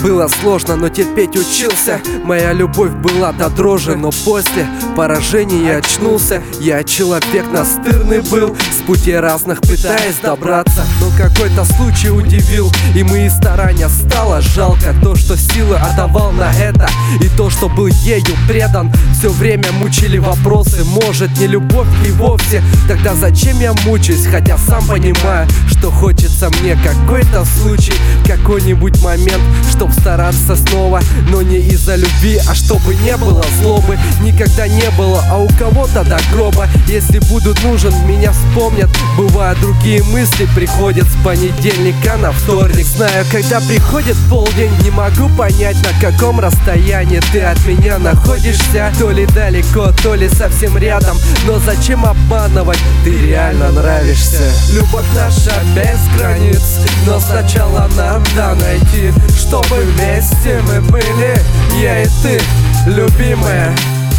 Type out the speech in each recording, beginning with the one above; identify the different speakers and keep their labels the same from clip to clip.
Speaker 1: Было сложно, но терпеть учился. Моя любовь была до дрожи, но после поражения я очнулся. Я человек настырный был, с пути разных пытаясь добраться. Но какой-то случай удивил, и мои старания стало жалко. То, что силы отдавал на это, и то, что был ею предан. Все время мучили вопросы, может не любовь и вовсе. Тогда зачем я мучаюсь, хотя сам понимаю, что хочется мне какой-то случай, какой-нибудь момент, чтоб стараться снова. Но не из-за любви, а чтобы не было злобы. Никогда не было, а у кого-то до гроба. Если будут нужен, меня вспомнят. Бывают другие мысли, приходят с понедельника на вторник. Знаю, когда приходит полдень, не могу понять, на каком расстоянии ты от меня находишься. То ли далеко, то ли совсем рядом. Но зачем обманывать, ты реально нравишься. Любовь наша без границ, но сначала надо найти, чтобы вместе мы были, я и ты, любимая.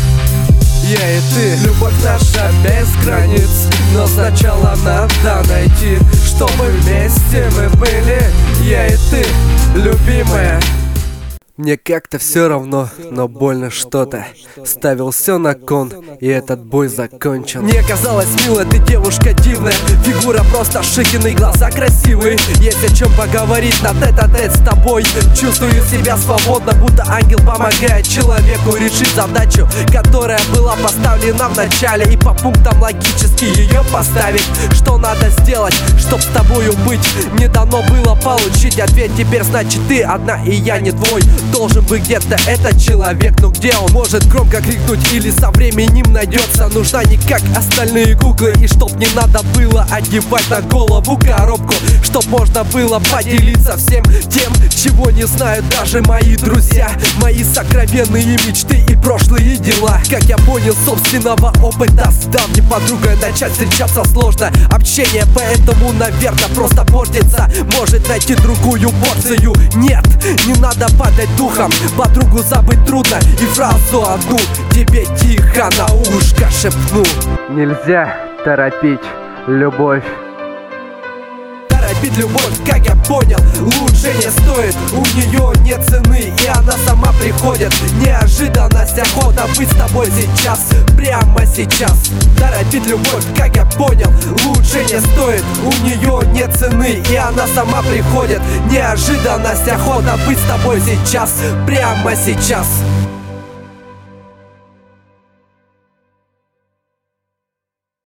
Speaker 1: Я и ты, любовь наша без границ, но сначала надо найти, чтобы вместе мы были, я и ты, любимая. Мне как-то все равно, но больно что-то. Ставил все на кон, и этот бой закончен. Мне казалось, милая, ты девушка дивная. Фигура просто шикарные, глаза красивые. Есть о чем поговорить на тет-а-тет с тобой. Чувствую себя свободно, будто ангел помогает человеку решить задачу, которая была поставлена в начале. И по пунктам логически ее поставить. Что надо сделать, чтоб с тобою быть? Не дано было получить ответ. Теперь значит ты одна, и я не твой. Должен быть где-то этот человек, но где он? Может громко крикнуть или со временем найдется. Нужна не как остальные куклы, и чтоб не надо было одевать на голову коробку, чтоб можно было поделиться всем тем, чего не знают даже мои друзья. Мои сокровенные мечты и прошлые дела. Как я понял собственного опыта, с давней подругой начать встречаться сложно. Общение поэтому, наверное, просто портится. Может найти другую порцию. Нет, не надо падать духом, подругу забыть трудно. И фразу одну тебе тихо на ушко шепну: нельзя торопить любовь. Торопить любовь, как я понял, лучше не стоит. У нее нет цены, и она сама приходит. Неожиданность, охота быть с тобой сейчас, прямо сейчас. Торопить любовь, как я понял, лучше не стоит. У нее нет цены, и она сама приходит. Неожиданность, охота быть с тобой сейчас, прямо сейчас.